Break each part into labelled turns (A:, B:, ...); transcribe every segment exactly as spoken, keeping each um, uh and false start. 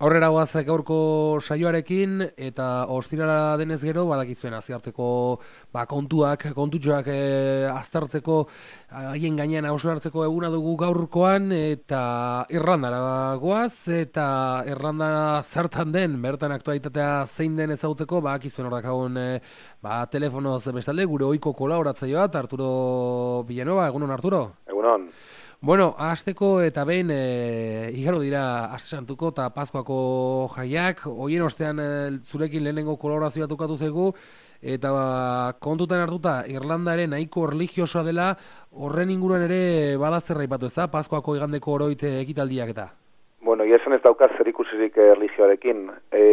A: Aurrera goaz gaurko saioarekin eta ostirala denez gero badakizuen aziarteko ba, kontuak, kontutxoak e, aztertzeko haien gainean hausnartzeko eguna dugu gaurkoan eta Irlandara goaz eta Irlanda zertan den bertan aktualitatea zein den ezagutzeko badakizuen hor dakagun e, ba, telefonoz bestalde gure ohiko kolaboratzaioa Arturo Villanueva. Egunon, Arturo?
B: Egunon.
A: Bueno, hasteko eta behin e, igaro dira Aste Santuko eta Paskuako jaiak, hoien ostean e, zurekin lehenengo kolaborazioa tokatu zaigu, eta ba, kontutan hartuta Irlandaren nahiko erlijiosoa dela, horren inguruan ere bada zer aipatu, ez da, Paskuako igandeko oroit ekitaldiak eta?
B: Bueno, esan ez daukaz zer ikusirik erlijioarekin. E,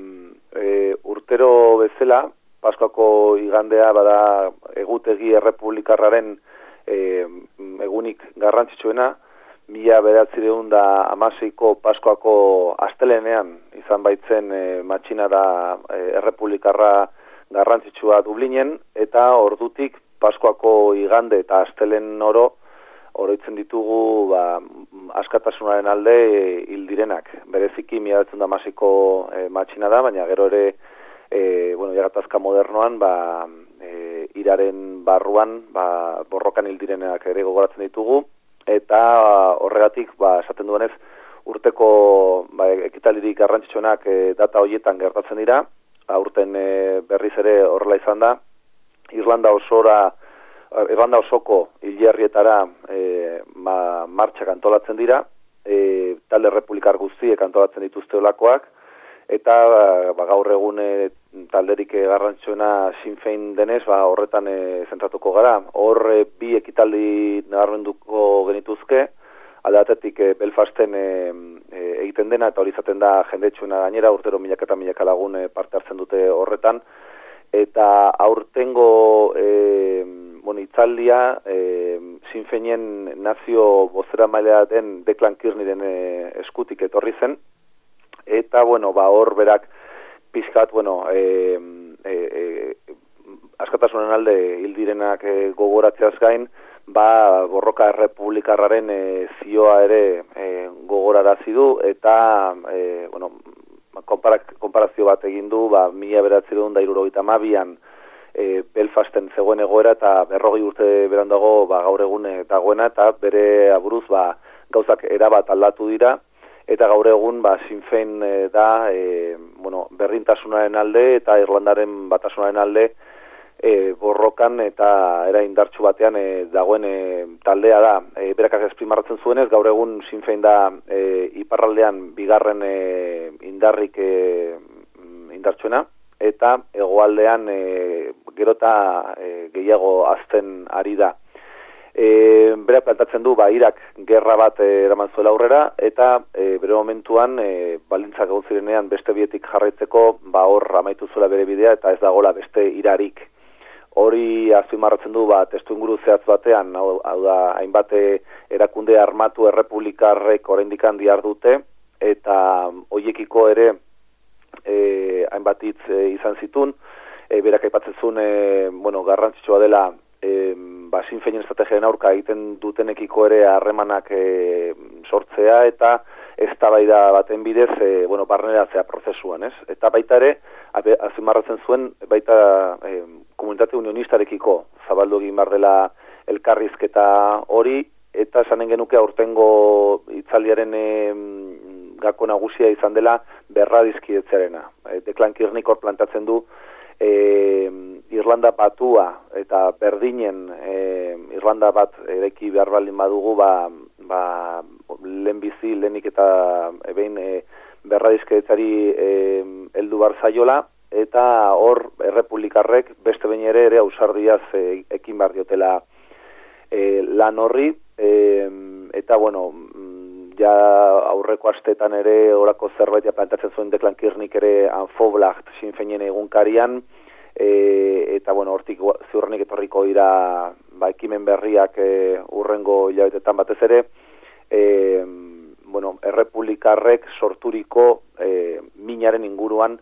B: e, urtero bezala, Paskuako igandea bada egutegi errepublikarraren E, egunik garrantzitsuena, mila bederatziehun eta hamaseiko Paskoako astelenean izan baitzen e, matxinada e, errepublikarra garrantzitsua Dublinen, eta ordutik Paskoako igande eta astelen oro oroitzen ditugu ba, askatasunaren alde e, hil direnak. Bereziki mila bederatziehun eta hamaseiko e, matxinada, baina gero ere e, bueno, jagatazka modernoan ba, e, iraren barruan ba, borrokan hil direnak ere gogoratzen ditugu, eta horregatik ba, esaten duenez urteko ba, ekitaldirik garrantzitsuenak e, data horietan gertatzen dira. Aurten e, berriz ere horrela izan da, Irlanda osora Irlanda osoko hilerrietara e, ma, martxak antolatzen dira, e, talde republikar guztiek antolatzen dituzte olakoak, eta ba, gaur egun e, talderik garrantzitsuena Sinn Féin denez, ba, horretan e, zentratuko gara. Hor e, bi ekitaldi nabarmenduko genituzke, alde batetik e, Belfasten e, e, egiten dena, eta hori izaten da jendetsuena gainera, urtero milaka eta milaka lagun e, parte hartzen dute horretan, eta aurtengo e, bueno, itzaldia e, Sinn Féinen nazio bozera mailea den Declan Kearneyren e, eskutik etorri zen, eta bueno, ba, hor berak pizkat, bueno, e, e, e, askatasunen alde hil direnak e, gogoratzeaz gain, ba, borroka errepublikarraren e, zioa ere e, gogorarazi du, eta e, bueno, konparak, konparazio bat egin du, ba, mila bederatziehun eta hirurogeita hamabian e, Belfasten zegoen egoera, eta berrogei urte berandago ba, gaur egun dagoena, eta bere aburuz ba, gauzak erabat aldatu dira, eta gaur egun ba, Sinn Féin e, da e, bueno, berdintasunaren alde eta Irlandaren batasunaren alde e, borrokan eta era indartsu batean e, dagoen e, taldea da. E, berakak esprimarratzen zuenez, gaur egun Sinn Féin da e, iparraldean bigarren e, indarrik e, indartsuena, eta hegoaldean e, gerota e, gehiago azten ari da. E, berak plantatzen du ba, Irak gerra bat e, eraman zuela aurrera, eta e, bere momentuan e, balintzak egon zirenean beste bietik jarraitzeko ba, hor amaitu zuela bere bidea, eta ez dagoela beste irarik. Hori azpimarratzen du ba, testu inguru zehatz batean, hau, hau da, hainbat erakunde armatu errepublikarrek oraindik handi dute, eta hoiekiko ere e, hainbat hitz e, izan zitun, e, berak aipatzen zuen e, bueno, garrantzitsua dela E, ba, Sinn Féinen estrategiaren aurka egiten dutenekiko ere harremanak e, sortzea, eta eztabaida baten bidez e, bueno, barneratzea prozesuan, ez? Eta baita ere, azpimarratzen zuen, baita e, komunitate unionistarekiko zabaldu egin behar dela elkarrizketa hori, eta esanen genuke aurtengo itzaldiaren e, gako nagusia izan dela berradizkidetzearena. E, Declan Kearney hor plantatzen du E, Irlanda batua eta berdinen e, Irlanda bat eraiki behar baldin badugu ba, ba, lehen bizi, lehenik eta ebein e, berradizkedetzari e, heldu bar zaiola, eta hor errepublikarrek beste behin ere ere ausardiaz e, ekin behar diotela e, lan horri, e, eta bueno, ja aurreko astetan ere orako zerbait ja plantatzen zuen Declan Kearney ere Anfoblacht Sinn Féinen egunkarian, e, eta bueno, hortik ziurrenik etorriko dira ba, ekimen berriak e, urrengo hilabetetan batez ere, e, bueno, errepublikarrek sorturiko e, minaren inguruan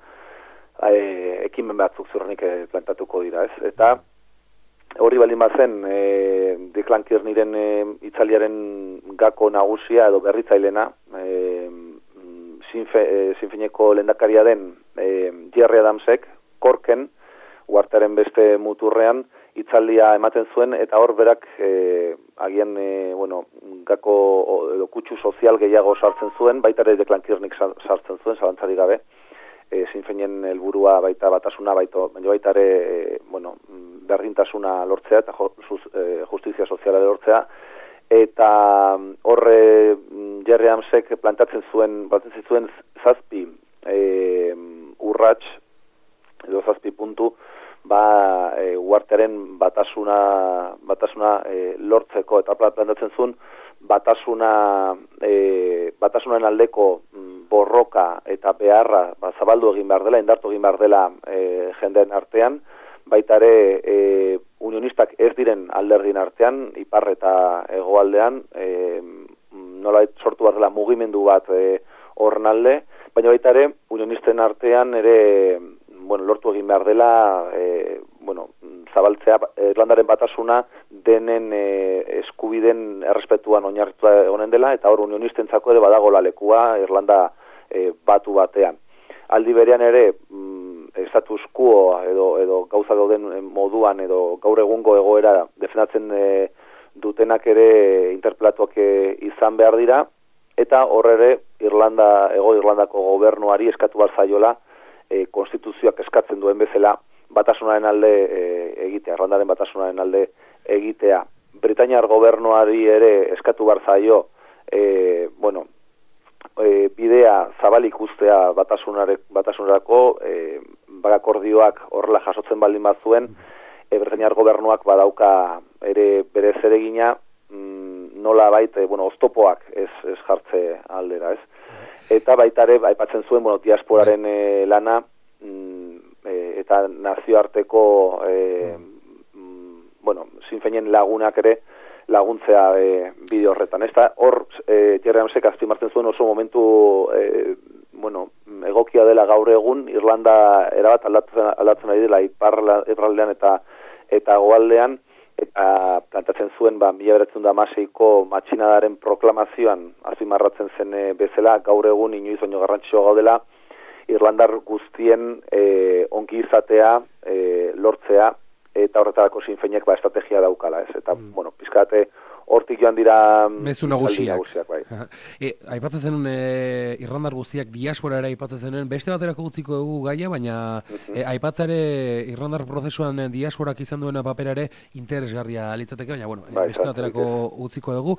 B: e, ekimen batzuk ziurrenik e, plantatuko dira, ez? Eta hori baldin bazen e, Declan Kearneyren e, itzaliaren gako nagusia edo berritzailena, e, Sinfeineko lehendakaria den e, Jerry Adamsek, Korken, uartearen beste muturrean, hitzaldia ematen zuen, eta hor berak e, agian, e, bueno, gako edo kutsu sozial gehiago sartzen zuen, baita ere Declan Kearney sartzen zuen, zalantzari gabe, e, Sinfeinen helburua baita batasuna, baita, baita ere, e, bueno, berdintasuna lortzea, eta justizia soziala lortzea, eta horre Jerry Adamsek plantatzen zuen, plantatzen zuen zazpi e, urrats, edo zazpi puntu, ba, e, uartearen batasuna, batasuna e, lortzeko, eta plantatzen zuen batasuna, e, batasunaren aldeko borroka eta beharra ba, zabaldu egin behar dela, indartu egin behar dela e, jendeen artean, baita ere e, unionistak ez diren alderdien artean, ipar eta hegoaldean, e, nola sortu behar dela mugimendu bat e, horren alde, baina baita ere unionisten artean ere bueno, lortu egin behar dela e, bueno, zabaltzea Irlandaren batasuna denen e, eskubiden errespetuan oinarritua egonen dela, eta hor unionistentzako ere badagola lekua Irlanda e, batu batean. Aldi berean ere status quo edo, edo gauza dauden moduan edo gaur egungo egoera defendatzen e, dutenak ere interpelatuak e, izan behar dira, eta horre ere Irlanda, Ego Irlandako gobernuari eskatu behar zaiola e, konstituzioak eskatzen duen bezala batasunaren alde e, egitea, Irlandaren batasunaren alde egitea. Britainiar gobernuari ere eskatu behar zaio e, bueno, e, bidea zabalik ustea batasunarako e, bagakordioak horrela jasotzen baldin bat zuen, e, Britainiar gobernuak badauka ere bere zeregina mm, nola baita, bueno, oztopoak ez, ez jartze aldera, ez? Eta baita ere, aipatzen zuen, bueno, diasporaren e, lana mm, e, eta nazioarteko e, mm, bueno, Sinfeinen lagunak ere laguntzea e, bideo horretan. Ez da, hor, e, Jerry Adamsek azpimartzen zuen oso momentu e, bueno, egokia dela gaur egun, Irlanda erabat aldatzen, aldatzen ari dela iparraldean eta eta goaldean, eta plantatzen zuen, ba, mila bederatziehun eta hamaseiko matxinadaren proklamazioan azpimarratzen zen e, bezala, gaur egun inoiz baino garrantzitsua gaudela, Irlandar guztien e, ongi izatea, e, lortzea, eta horretarako Sinfeinek ba, estrategia daukala, ez? Eta, mm. bueno, pizkate hortik joan dira
A: mezu nagusiak.
B: nagusiak bai.
A: e, aipatzen zenun e, Irlandar guztiak diaspora ere aipatzen zenun, beste baterako utziko dugu gaia, baina mm-hmm. e, aipatzare Irlandar prozesuan diasporak izan duena papera ere interesgarria litzateke, baina bueno, bai, beste baterako utziko dugu.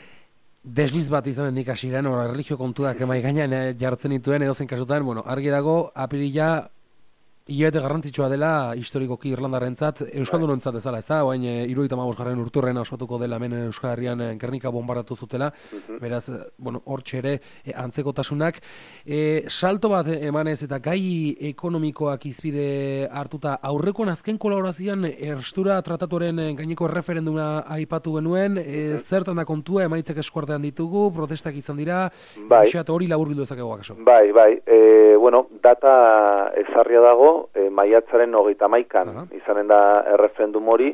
A: Desliz bat izan den nik hasieran, ora erlijio kontuak emai gainean e, jartzen dituen edozein kasutan, bueno, argi dago apirila hilabete garrantzitsua dela historikoki Irlandarrentzat, euskaldunontzat ezala, ez da, oain hirurogeita hamabosgarren urturren ospatuko dela hemen Euskal Herrian Gernika bombardatu zutela, uh-huh. beraz, bueno, hortxe ere e, antzekotasunak. E, salto bat emanez eta gai ekonomikoak izpide hartuta, aurrekoan azken kolaborazioan erstura tratatuaren gaineko referenduma aipatu genuen, e, zertan da kontua, emaitzek eskuartean ditugu, protestak izan dira,
B: bai.
A: hori labur bildu ezakegu akaso.
B: Bai, bai, e, bueno, data ezarria dago, E, maiatzaren hogeita hamaikan uh-huh. izanen da erreferendum hori,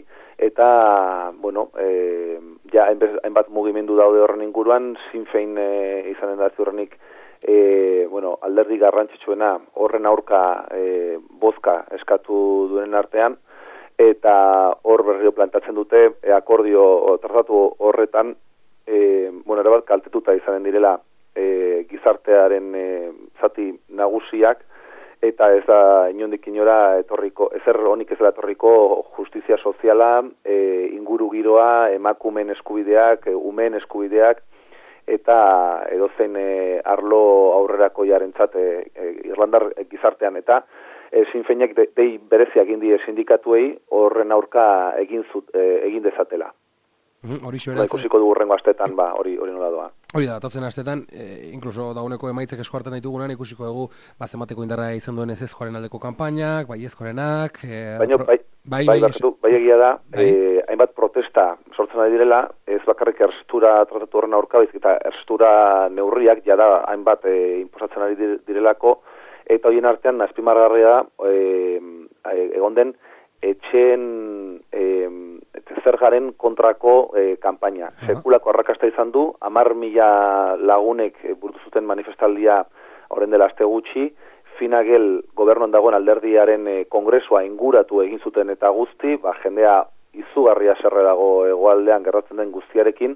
B: eta, bueno, e, ja, hainbat mugimendu daude horren inguruan, Sinfein e, izanen da ziurrenik, e, bueno, alderdi garrantzitsuena horren aurka e, bozka eskatu duen artean, eta hor berriro plantatzen dute, e, akordio tratatu horretan, e, bueno, ere bat kaltetuta izanen direla e, gizartearen e, zati nagusiak, eta ez da inondik inora etorriko, ezer honik ez da etorriko justizia soziala, e, inguru giroa, emakumeen eskubideak, e, umeen eskubideak, eta edozein e, arlo aurrerako jarentzat e, e, Irlandar gizartean, eta e, Sinfeinek de, dei berezia egin die sindikatuei horren aurka egin, zut, e, egin dezatela.
A: Mm, hori beraz,
B: ikusiko dugu urrengo astetan, ba, hori hori nola doa.
A: Hori da, datotzen astetan, e, inkluso dauneko emaitzek eskuartan ditugunan, ikusiko dugu, ba, zemateko indarra izan duen ez ezkoaren aldeko kanpainak, bai ezkoarenak... E,
B: Baina, bai, bai, bai, bai, bai egia da, bai. E, hainbat protesta sortzen ari direla, ez bakarrik erstura tratatu horren aurka, baizik eta erstura neurriak, jada hainbat e, inposatzen ari direlako, eta horien artean, azpimargarria da, e, egon den, etxeen e, zergaren kontrako e, kanpaina. Uh-huh. Sekulako arrakasta izan du, hamar mila lagunek e, burutu zuten manifestaldia horren dela aste gutxi, Finagel gobernuan dagoen alderdiaren e, kongresua inguratu egin zuten eta guzti, ba, jendea izugarria serre dago hegoaldean gertatzen den guztiarekin,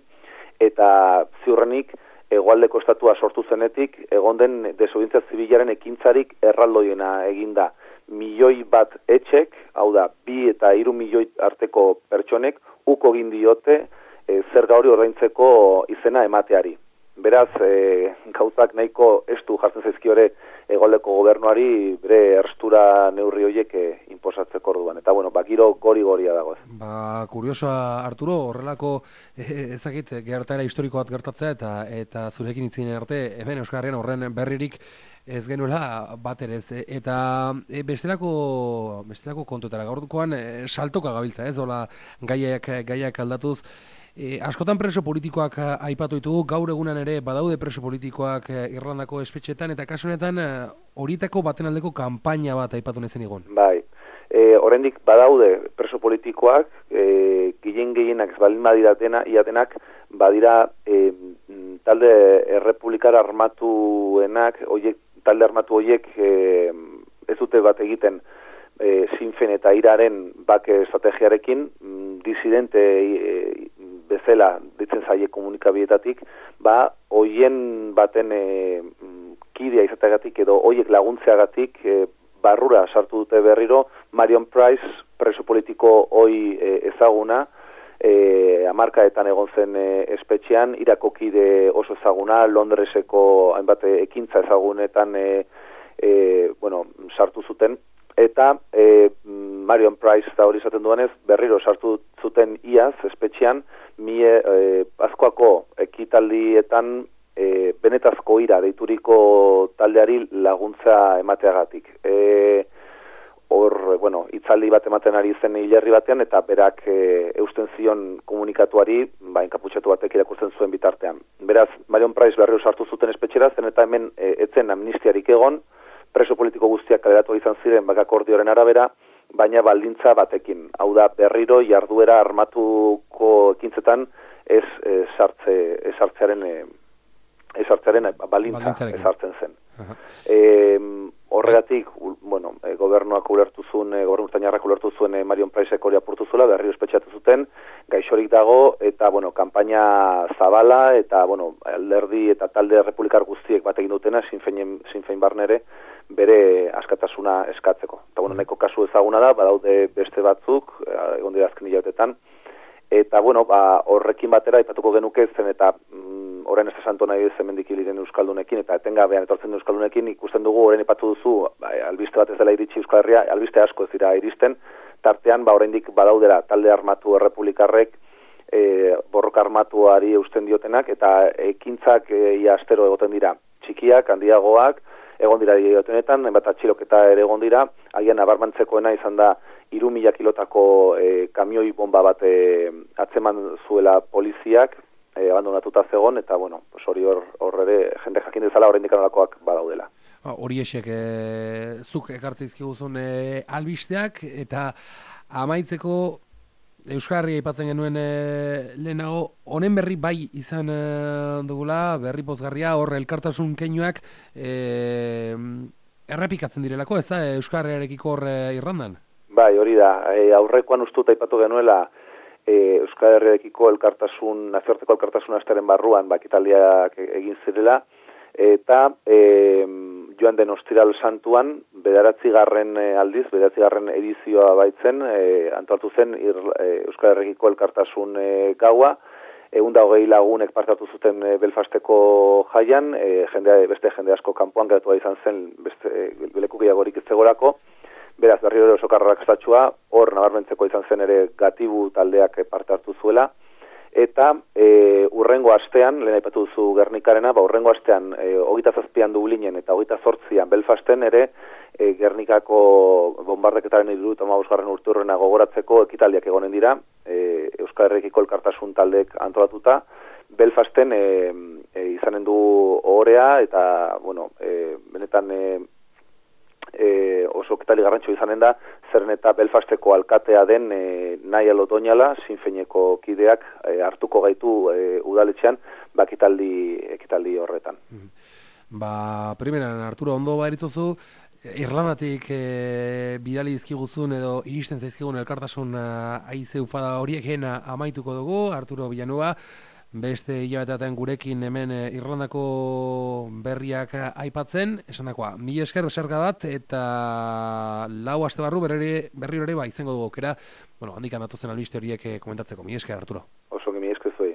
B: eta ziurrenik hegoaldeko estatua sortu zenetik, egon den desobedientzia zibilaren ekintzarik erraldoiena eginda. Milioi bat etxek, hau da, bi eta hiru milioi arteko pertsonek, uko egin diote e, zerga hori ordaintzeko izena emateari. Beraz, e, gauzak nahiko estu jartzen zaizkiore hegoaldeko gobernuari bere erstura neurri horiek e, inposatzeko orduan. Eta, bueno, ba, giro gori-goria dagoz.
A: Ba, kuriosoa, Arturo, horrelako e, ezakit, gertaera historiko bat gertatzea eta eta zurekin itzinen arte, hemen Euskal Herrian horren berririk ez genuela bat ere ez. Eta e, bestelako, bestelako kontutara gaurkoan e, saltoka gabiltza, ez? Hola, gaiak, gaiak aldatuz. E, askotan preso politikoak aipatu ditugu, gaur egunan ere badaude preso politikoak e, Irlandako espetxetan, eta kasu honetan horietako baten aldeko kanpaina bat aipatu nezen igon.
B: Bai, e, oraindik badaude preso politikoak, e, gehien gehienak ez baldin badiratena, iatenak, badira e, talde errepublikar armatuenak, oiek, talde armatu horiek e, ez dute bat egiten e, Sinn Féin eta iraren bake estrategiarekin, disidente e, bezala ditzen zaie komunikabietatik, ba, hoien baten e, kidea izateagatik edo hoiek laguntzeagatik e, barrura sartu dute berriro Marion Price, preso politiko hoi e, ezaguna, e, hamarkaetan egon zen e, espetxean, Irako kide oso ezaguna, Londreseko hainbat ekintza ezagunetan e, e, bueno, sartu zuten, eta e, Marion Price da hori izaten duenez, berriro sartu zuten iaz, espetxean, mie e, azkoako ekitaldietan e, benetazko ira deituriko taldeari laguntza emateagatik. E, hor, bueno, itzaldi bat ematen ari zen hilerri batean, eta berak e, eusten zion komunikatuari, ba, inkaputxatu batek irakurtzen zuen bitartean. Beraz, Marion Price berriro sartu zuten espetxera, zen eta hemen e, etzen amnistiarik egon, preso politiko guztiak kaleratu izan ziren bak akordioaren arabera, baina baldintza batekin. Hau da, berriro jarduera armatuko ekintzetan ez e, sartze, ez sartzearen, e, ez sartzearen baldintza ez sartzen zen. Uh-huh. E, horregatik, bueno, e, gobernuak ulertu zuen, e, gobernu urtainarrak ulertu zuen e, Marion Priceek hori apurtu zuela, berriro espetxatu zuten, gaixorik dago, eta, bueno, kanpaina zabala, eta, bueno, alderdi eta talde republikar guztiek bat egin dutena, Sinn Féin barnere, bere askatasuna eskatzeko. Eta, bueno, nahiko kasu ezaguna da, badaude beste batzuk, egon dira azken hilabetetan, eta, bueno, ba, horrekin batera aipatuko genuke zen, eta mm, orain ez esanto nahi ez hemendik iliren euskaldunekin, eta etengabean etortzen den euskaldunekin, ikusten dugu orain ipatu duzu, ba, albiste bat ez dela iritsi Euskal Herria, albiste asko ez dira iristen, tartean, ba, oraindik badaudera talde armatu errepublikarrek, e, borroka armatuari eusten diotenak, eta ekintzak e, ia astero egoten dira, txikiak, handiagoak, egon dira diotenetan, enbat atxiloketa ere egon dira, agian nabarmentzekoena izan da hiru mila kilotako e, kamioi bomba bat e, atzeman zuela poliziak, e, abandonatuta zegon, eta, bueno, hori hor, hor ere, jende jakin dezala horrein dikanolakoak badaudela.
A: Hori esek, e, zuk ekartzeizkiguzun e, albisteak, eta amaitzeko Euskal Herria aipatzen genuen e, lehenago, honen berri bai izan e, dugula, berri pozgarria, hor elkartasun keinuak e, errepikatzen direlako, ez da, Euskal Herriarekiko hor e, Irlandan?
B: Bai, hori da, e, aurrekoan ustut aipatu genuela e, Euskal Herriarekiko elkartasun, nazioarteko elkartasun astaren barruan bakitaldiak egin zirela, eta e, joan den ostiral santuan, bederatzigarren aldiz, bederatzigarren edizioa baitzen, e, antolatu zen ir, e, Euskal Herrikiko elkartasun e, gaua, egun da hogei lagunek partatu zuten e, Belfasteko jaian, e, jende, beste jende asko kanpoan geratu izan zen, beste e, lekukiagorik ez zegorako, beraz berriro ere oso karrakastatxua, hor nabarmentzeko izan zen ere Gatibu taldeak parte hartu zuela, eta e, urrengo astean, lehen aipatu duzu Gernikarena, ba, urrengo astean e, hogeita zazpian Dublinen eta hogeita zortzian Belfasten ere e, Gernikako bombardeketaren hirurogeita hamabosgarren urteurrena gogoratzeko ekitaldiak egonen dira, e, Euskal Herrikiko elkartasun taldeek antolatuta, Belfasten e, e, izanen du ohorea eta, bueno, e, benetan e, E, oso ketali garrantzua izanen da, zeren eta Belfasteko alkatea den e, Niall O'Donnella, Sinn Féineko kideak e, hartuko gaitu e, udaletxean, bakitaldi ekitaldi horretan.
A: Ba, primeran, Arturo, ondo baritzuzu, Irlandatik e, bidali dizkiguzun edo iristen zaizkigun elkartasun haize ufada horiek amaituko dugu, Arturo Villanueva, beste hilabeteaten gurekin hemen Irlandako berriak aipatzen, esan dakoa, mil esker zerga bat, eta lau aste barru berri berri ba, izango dugu, kera, bueno, handikan atozen albiste horiek komentatzeko, mil esker, Arturo.
B: Oso, mil esker zuei.